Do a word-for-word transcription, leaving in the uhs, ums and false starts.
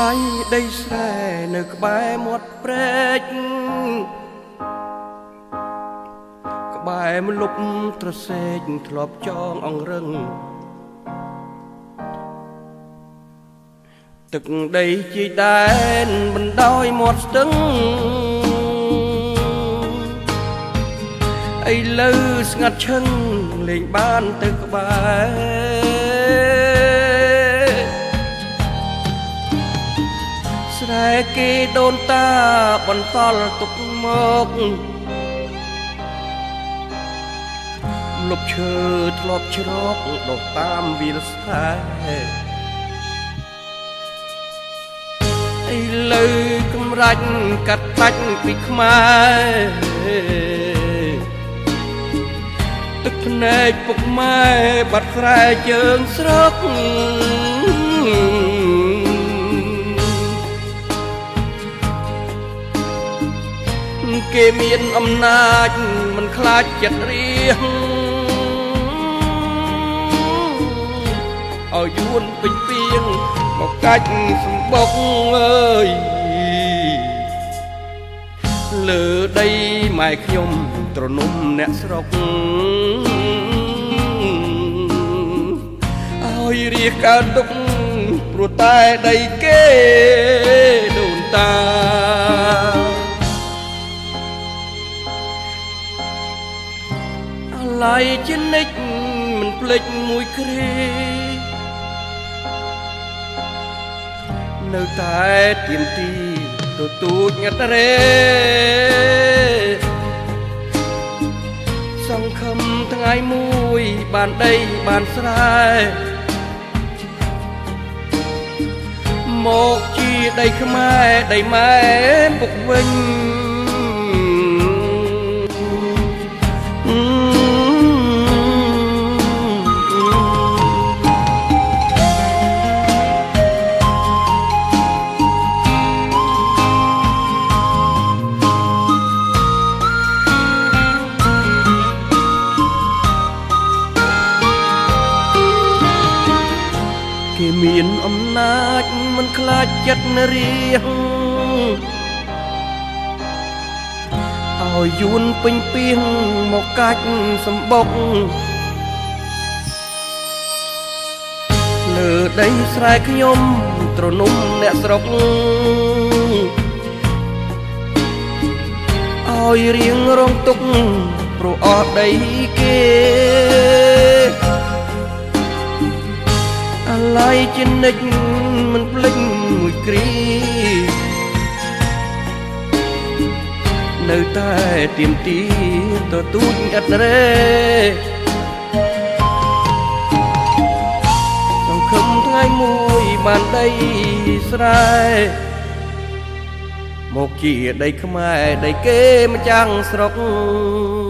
ឡាញ់ដីស្រែនៅក្បែរមាត់ព្រែកក្បែរម្លប់ត្រសេកធ្លាប់ចងអង្រឹងទឹកដីជាដែនបណ្ដោយមាត់ស្ទឹងឥឡូវស្ងាត់ឈឹងលេងបានទៅក្បែរស្រែគេដូនតាបន្តទុកមកម្លប់ឈើធ្លាប់ជ្រកដុះតាមវាលស្រែឥឡូវកម្រាច់កាត់ដាច់ពីខ្មែរទឹកភ្នែកពុកម៉ែបាត់ស្រែជើងស្រុកគេមានអំណាចមិនខ្លាចចិត្តរៀងឲ្យយួនពេញពីងមកកាច់សម្បុកអើយលើដីម៉ែខ្ញុំត្រនំអ្នកស្រុកឲ្យរៀបកើតទុកព្រោះតែដីគេដូនតាអាឡ័យជានិច្ចមិនភ្លេចមួយគ្រានៅតែទៀមទីទទូចងត់រេសង្ឃឹមថ្ងៃមួយបានដីបានស្រែមកជាដីខ្មែរដីម៉ែពុកវិញគេមានអំណាចមិនខ្លាចចិត្តរៀងឲ្យយួនពេញពីងមកកាច់សម្បុកលើដីស្រែខ្ញុំត្រនំអ្នកស្រុកឲ្យរៀងរងទុកព្រោះអស់ដីគេអាឡ័យជានិច្ចមិនភ្លេចមួយគ្រានៅតែទៀមទីទទូចឥតរេសង្ឃឹមថ្ងៃមួយបានដីស្រែមកជាដីខ្មែរដីគេម្ចាំងស្រុក